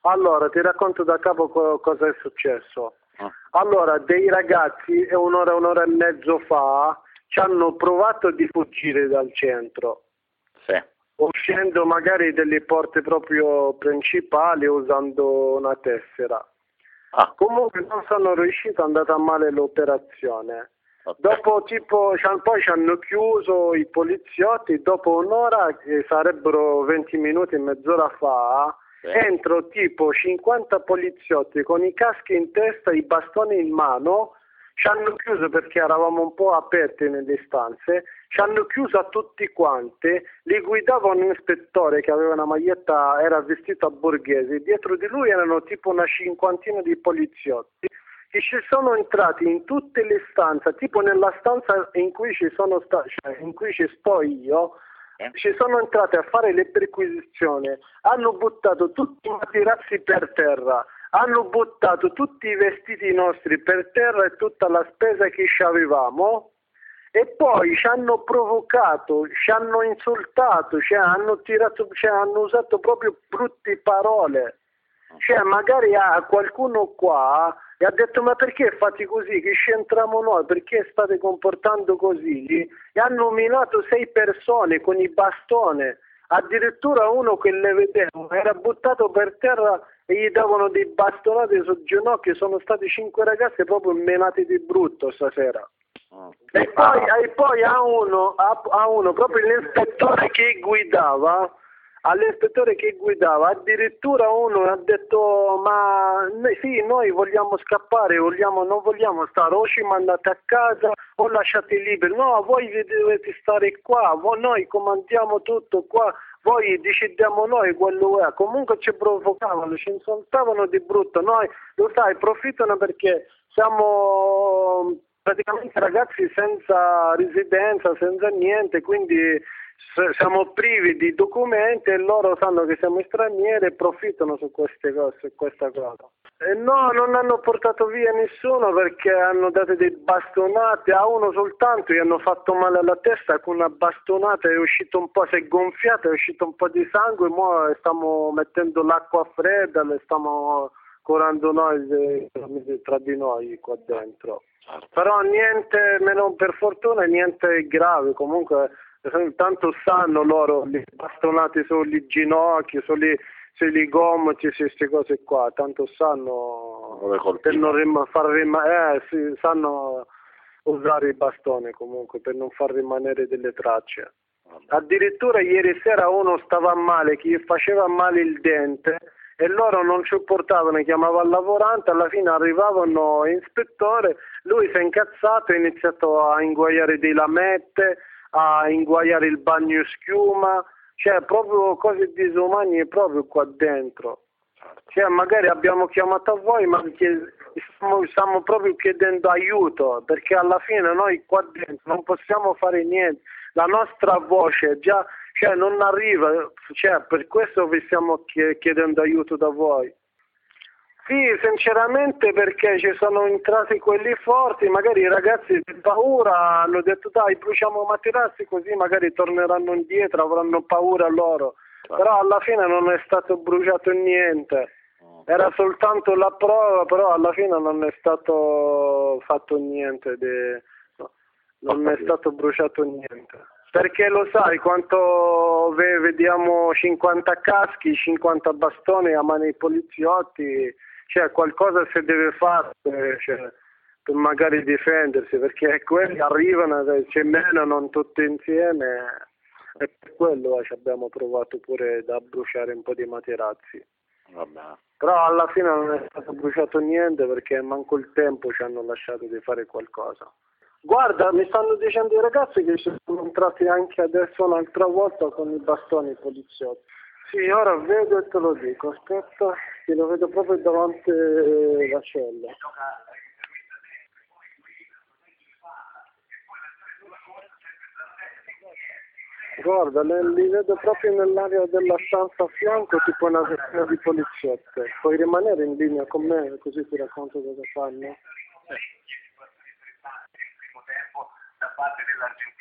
Allora, ti racconto da capo cosa è successo. Allora, dei ragazzi un'ora e mezzo fa ci hanno provato di fuggire dal centro. Sì. Uscendo magari delle porte proprio principali usando una tessera. Comunque non sono riuscito, è andata male l'operazione. Dopo poi ci hanno chiuso i poliziotti, dopo un'ora, che sarebbero 20 minuti, mezz'ora fa, entro tipo 50 poliziotti con i caschi in testa, i bastoni in mano, ci hanno chiuso perché eravamo un po' aperti nelle stanze, ci hanno chiuso a tutti quanti, li guidava un ispettore che aveva una maglietta, era vestito a borghese, dietro di lui erano tipo una cinquantina di poliziotti che ci sono entrati in tutte le stanze, tipo nella stanza in cui in cui ci sto io, ci sono entrati a fare le perquisizioni, hanno buttato tutti i materassi per terra, hanno buttato tutti i vestiti nostri per terra e tutta la spesa che ci avevamo, e poi ci hanno provocato, ci hanno insultato, hanno usato proprio brutte parole. Cioè magari qualcuno qua e ha detto: ma perché fate così, che c'entriamo noi, perché state comportando così? E hanno nominato 6 persone con i bastoni, addirittura uno che le vedevo era buttato per terra e gli davano dei bastonati sul ginocchio. Sono stati 5 ragazzi proprio menati di brutto stasera. E poi a uno proprio l'ispettore che guidava, addirittura uno ha detto: ma sì, noi vogliamo scappare, non vogliamo stare, o ci mandate a casa o lasciate liberi. No, voi dovete stare qua, noi comandiamo tutto qua, voi decidiamo noi quello è. Comunque ci provocavano, ci insultavano di brutto. Noi, lo sai, approfittano perché siamo praticamente ragazzi senza residenza, senza niente, quindi siamo privi di documenti e loro sanno che siamo stranieri e approfittano su queste cose, su questa cosa. E no, non hanno portato via nessuno perché hanno dato dei bastonati, a uno soltanto gli hanno fatto male alla testa con una bastonata, è uscito un po', si è gonfiato, è uscito un po' di sangue, ora stiamo mettendo l'acqua fredda, le stiamo curando noi tra di noi qua dentro. Però niente, per fortuna niente grave, comunque tanto sanno loro, li bastonati sugli ginocchi, sugli gomiti, queste cose qua, tanto sanno per non sanno usare i bastoni comunque per non far rimanere delle tracce. Addirittura ieri sera uno stava male, che gli faceva male il dente e loro non ci portavano, chiamava il lavorante, alla fine arrivavano ispettore, lui si è incazzato e ha iniziato a inguaiare dei lamette, a inguaiare il bagno schiuma, cioè proprio cose disumane proprio qua dentro. Cioè magari abbiamo chiamato a voi ma stiamo proprio chiedendo aiuto, perché alla fine noi qua dentro non possiamo fare niente, la nostra voce già non arriva, per questo vi stiamo chiedendo aiuto da voi. Sì, sinceramente, perché ci sono entrati quelli forti, magari i ragazzi di paura hanno detto: dai, bruciamo materassi così magari torneranno indietro, avranno paura loro. Però alla fine non è stato bruciato niente, era soltanto la prova, però alla fine non è stato fatto niente, non è stato bruciato niente. Perché lo sai quanto vediamo 50 caschi, 50 bastoni a mano ai poliziotti, qualcosa si deve fare per magari difendersi, perché quelli arrivano, ci menano tutti insieme e per quello ci abbiamo provato pure da bruciare un po' di materassi. Però alla fine non è stato bruciato niente perché manco il tempo ci hanno lasciato di fare qualcosa. Guarda, mi stanno dicendo i ragazzi che ci sono entrati anche adesso un'altra volta con i bastoni poliziotti. Sì, ora vedo e te lo dico, aspetta, che lo vedo proprio davanti la cella. Guarda, li vedo proprio nell'area della stanza a fianco, tipo una sezione di poliziotti. Puoi rimanere in linea con me così ti racconto cosa fanno? Da parte dell'Argentina.